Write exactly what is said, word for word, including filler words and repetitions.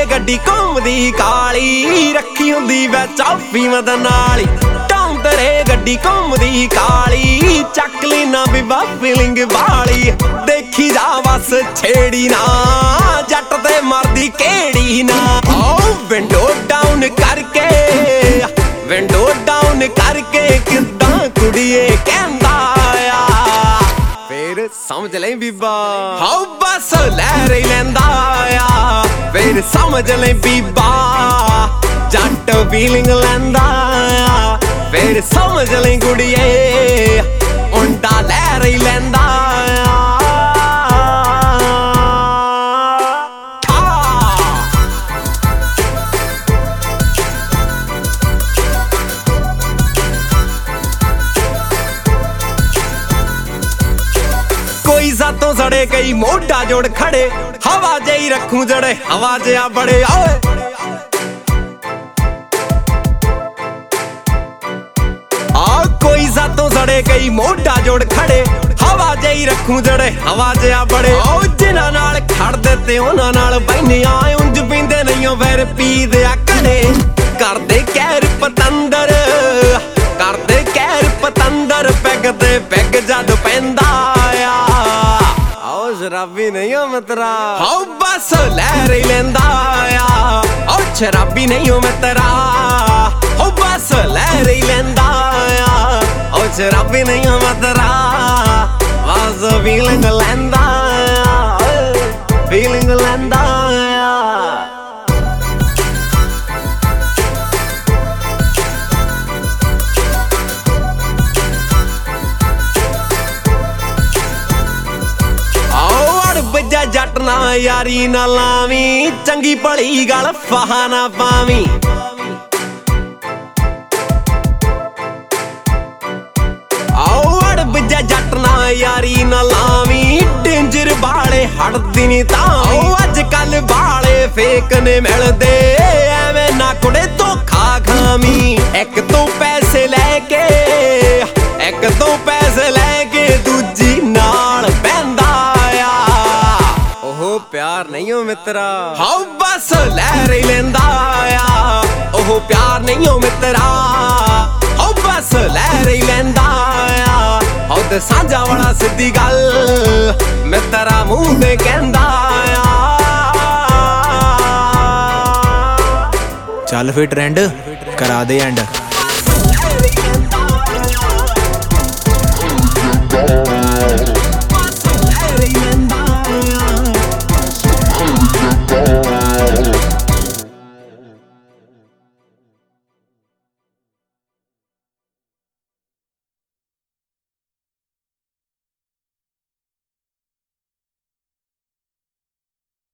ਗੱਡੀ ਘੁੰਮਦੀ ਕਾਲੀ ਰੱਖੀ ਹੁੰਦੀ ਵੈ ਚਾਫੀ ਮਦਨ ਨਾਲੀ ਟੌਮ ਤੇਰੇ ਗੱਡੀ ਘੁੰਮਦੀ ਕਾਲੀ ਚੱਕ ਲਈ ਨਾ ਬੀਬਾ ਫੀਲਿੰਗ ਵਾਲੀ ਦੇਖੀ ਜਾ ਬਸ ਛੇੜੀ ਨਾ ਜੱਟ ਤੇ ਮਰਦੀ ਕਿਹੜੀ ਨਾ ਓ ਵਿੰਡੋ ਡਾਊਨ ਕਰਕੇ ਵਿੰਡੋ ਡਾਊਨ ਕਰਕੇ ਕਿੱਦਾਂ ਕੁੜੀਏ ਕਹਿੰਦਾ ਆ ਫੇਰ ਸਮਝ ਲੈ ਬੀਬਾ ਹਾਉ ਬਸ ਲੈ ਰਹੀ ਲੈਂਦਾ ਆ ਫੇਰ ਸਮਝ ਲੈ ਬੀਬਾ ਜੱਟ ਫੀਲਿੰਗ ਲੈਂਦਾ ਆ ਫੇਰ ਸਮਝ ਲੈ ਕੁੜੀਏ ਮੁੰਡਾ ਲੈ ਰਹੀ ਲੈਂਦਾ ਆ कोई सातों सड़े कई मोटा जोड़ खड़े हवा जई रखूं जड़े हवा जया बड़े ओए आ कोई सातों सड़े कई मोटा जोड़ खड़े हवा जई रखूं जड़े हवा जया बड़े ओ जिन्हां नाल खड़ देते उन्हां नाल बैठे आए उंज पींदे नहीं ओ फिर पी दिया कड़े करदे कहर पतंदर करदे कहर पतंदर पैग ते पैग जद पैंदा शराबी नहीं हो मित्रा हाउ बस लै रही लेंदा आ ओ शराबी नहीं हो मित्रा हाउ बस लै रही लेंदा आ ओ शराबी नहीं हो मित्रा बस फीलिंग लेंदा फीलिंग लेंदा जट ना यारी ना लावी चंगी भली गल फाहा ना पावी आओ अड़ बजा जट ना यारी ना लावी डेंजर बाले हटदी नी तां अज कल बाले फेक ने मिलदे एवें ना कुड़े धोखा खावी एक तो पैसे लेके एक तो पैसे लेके दूजी नाल बहंदा प्यार नहीं हो मित्रा हाउ बस लै रही लेंदा आ ओह प्यार नहीं हो मित्रा हाउ बस लै रही लेंदा आ हाउ ते साझा वाला सीधी गल मित्रा मुंह ते कहंदा आ चल फिर ट्रेंड करा दे एंड Oh